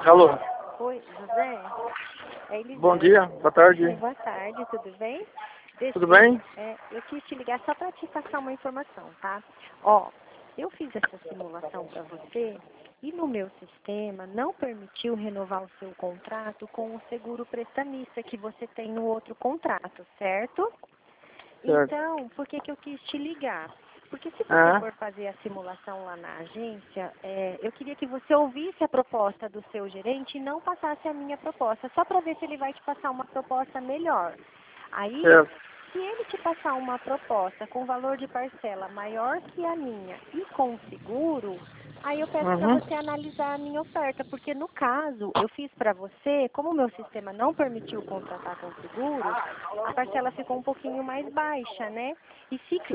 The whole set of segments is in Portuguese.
Alô? Oi, José? É Elisete. Bom dia, boa tarde. Boa tarde, tudo bem? Tudo bem? Eu quis te ligar só para te passar uma informação, tá? Ó, eu fiz essa simulação para você e no meu sistema não permitiu renovar o seu contrato com o seguro prestamista que você tem no outro contrato, certo? Certo. Então, por que eu quis te ligar? Porque se você for fazer a simulação lá na agência, eu queria que você ouvisse a proposta do seu gerente e não passasse a minha proposta, só para ver se ele vai te passar uma proposta melhor. Aí, Certo. se ele te passar uma proposta com valor de parcela maior que a minha e com seguro, aí eu peço para você analisar a minha oferta, porque no caso, eu fiz para você, como o meu sistema não permitiu contratar com seguro, a parcela ficou um pouquinho mais baixa, né? E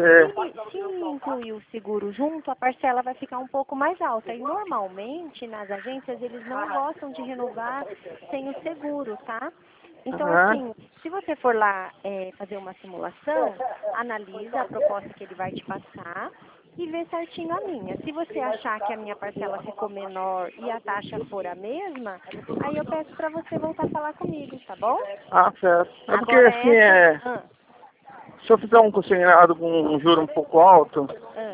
se incluir o seguro junto, a parcela vai ficar um pouco mais alta. E normalmente, nas agências, eles não gostam de renovar sem o seguro, tá? Então, assim, se você for lá fazer uma simulação, analisa a proposta que ele vai te passar e vê certinho a minha. Se você achar que a minha parcela ficou menor e a taxa for a mesma, aí eu peço para você voltar a falar comigo, tá bom? Ah, certo. É porque Agora assim, se eu fizer um consignado com um juro um pouco alto,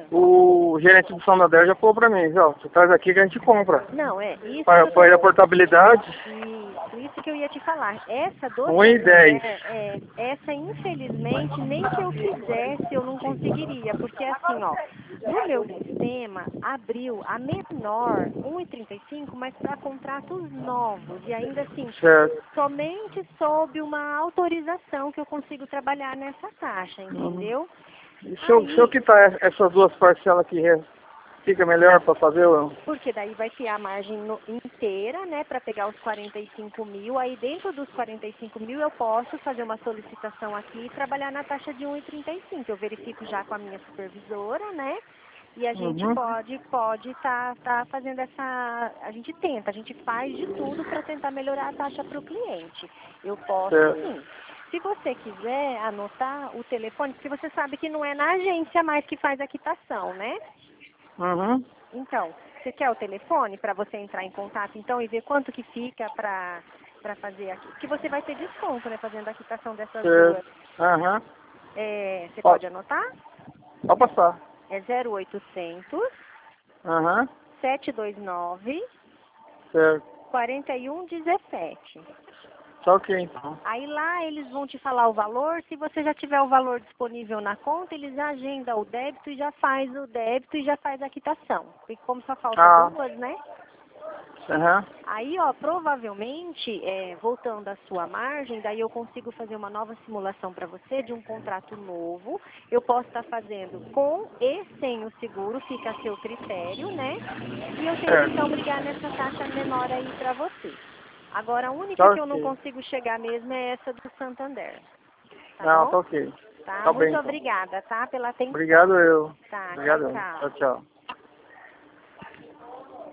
o gerente do Santander já falou pra mim, ó, você traz aqui que a gente compra. Não, isso Para ir a portabilidade. Isso que eu ia te falar. Essa do 1,10. Santander, essa infelizmente nem que eu quisesse eu não conseguiria, porque assim, ó, no meu sistema abriu a menor 1,35, mas para contratos novos e ainda assim, Certo. somente sob uma autorização que eu consigo trabalhar nessa taxa, entendeu? E se eu quitar essas duas parcelas aqui, fica melhor para fazer o... Porque daí vai ter a margem inteira, né, para pegar os 45 mil. Aí dentro dos 45 mil eu posso fazer uma solicitação aqui e trabalhar na taxa de 1,35. Eu verifico já com a minha supervisora, né? E a gente pode tá fazendo a gente tenta, a gente faz de tudo para tentar melhorar a taxa para o cliente. Eu posso sim. Se você quiser anotar o telefone, porque você sabe que não é na agência mais que faz a quitação, né? Então, você quer o telefone para você entrar em contato então e ver quanto que fica para fazer aqui? Porque você vai ter desconto, né, fazendo a quitação dessas duas. Você pode anotar? Pode passar. É 0800 729 Certo. 4117. Só ok, então. Aí lá eles vão te falar o valor, se você já tiver o valor disponível na conta, eles agendam o débito e já faz o débito e já faz a quitação. Porque como só falta duas, né? Aí, ó, provavelmente, voltando à sua margem, daí eu consigo fazer uma nova simulação para você de um contrato novo. Eu posso estar fazendo com e sem o seguro, fica a seu critério, né? E eu tento, então, brigar nessa taxa menor aí para você. Agora, a única que eu não consigo chegar mesmo é essa do Santander. Tá bom? Tá ok. Tá, Tá muito bem, então. obrigada, tá? Pela atenção. Obrigado eu. Tá, Obrigado. tchau. Tchau, tchau.